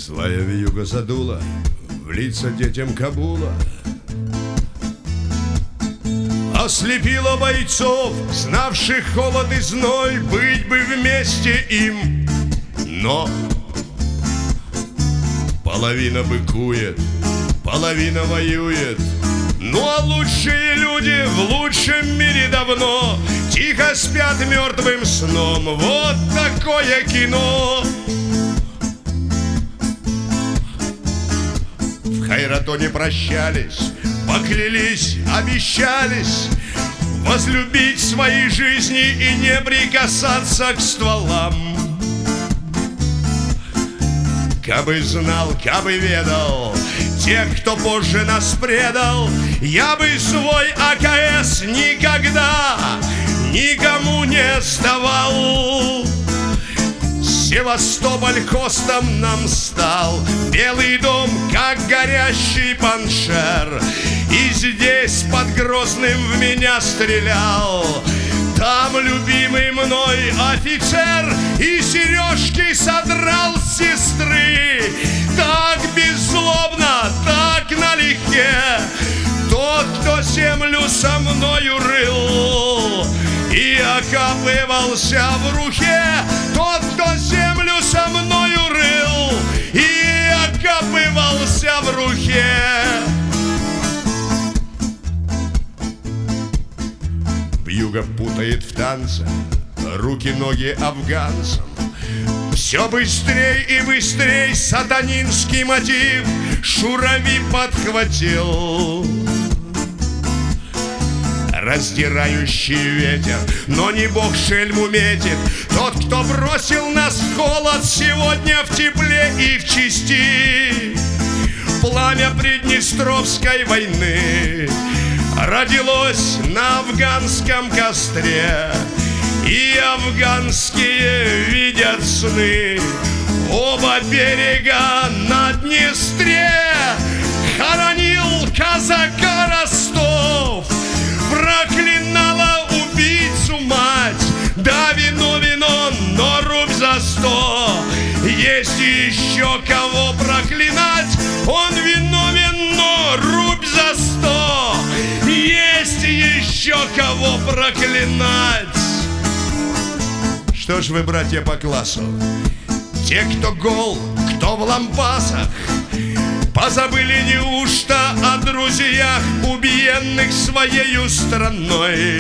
Злая вьюга задула в лица детям Кабула, ослепила бойцов, знавших холод и зной, быть бы вместе им. Но половина быкует, половина воюет. Ну а лучшие люди в лучшем мире давно тихо спят мертвым сном. Вот такое кино. В Хайратоне прощались, поклялись, обещались возлюбить свои жизни и не прикасаться к стволам. Кабы знал, кабы ведал тех, кто позже нас предал, я бы свой АКС никогда никому не сдавал. Севастополь хостом нам стал, Белый дом, как горящий паншер, и здесь под Грозным в меня стрелял там любимый мной офицер, и сережки содрал с сестры. Так беззлобно, так налегке тот, кто землю со мною рыл и окапывался в рухе. Тот, кто землю со мною рыл и окапывался в рухе. Вьюга путает в танце руки-ноги афганцам. Все быстрей и быстрей сатанинский мотив Шурави подхватил. Раздирающий ветер, но не Бог шельму метит. Тот, кто бросил нас в холод, сегодня в тепле и в чести. Пламя Приднестровской войны родилось на афганском костре, и афганские видят сны оба берега на Днестре. Хоронил казака Ростов, проклинала убийцу мать. Да, виновен он, но рубь за 100. Есть еще кого проклинать, он виновен, но рубь за 100. Есть еще кого проклинать. Что ж вы, братья по классу, те, кто гол, кто в лампасах, позабыли неужто о друзьях, убиенных своею страной?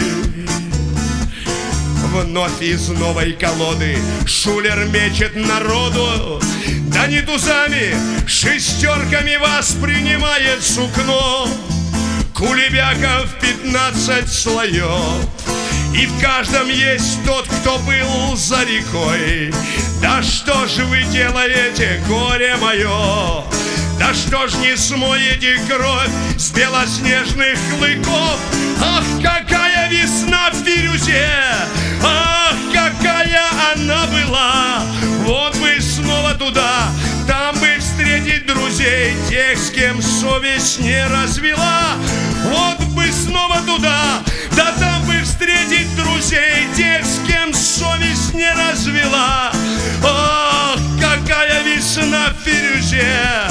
Вновь из новой колоды шулер мечет народу, да не тузами, шестерками вас принимает сукно. Кулебяков 15 слоев, и в каждом есть тот, кто был за рекой. Да что ж вы делаете, горе мое? Да что ж не смоете кровь с белоснежных клыков? Ах, какая весна в Фирюзе! Ах, какая она была! Вот бы снова туда, там бы встретить друзей, тех, с кем совесть не развела. Вот бы снова туда, да там бы встретить друзей, тех, с кем совесть не развела. Ах, какая весна в Фирюзе!